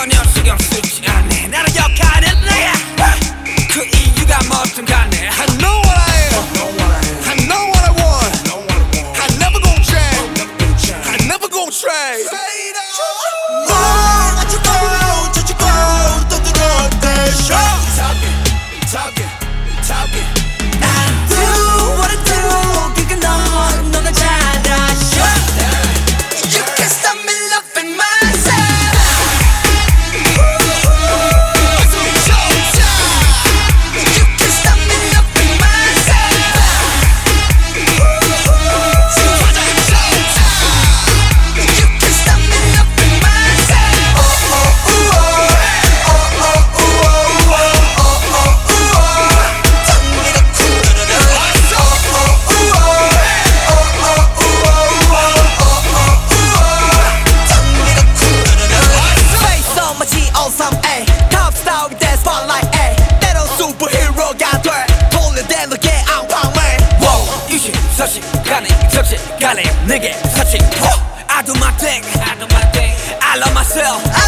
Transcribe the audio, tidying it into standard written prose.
전혀 신경 쓰지 않네. 나를 욕하는 내가 그 이유가 뭐든 간에 I know what I am, I know what I want, I never gon' change, I never gon' trade. 저주고 또 들어올 때 Talking I do what I do 그게 너는 잘 아셔. You can't stop me loving myself. You can't stop me loving myself. You can't stop me loving myself. Face on my G03 Top star with that spotlight 때론 슈퍼히어로가 돼 돌려댄 너의 앙팡맨. 유심서식간에 적시간에 내게 서식 I do my thing, I love myself.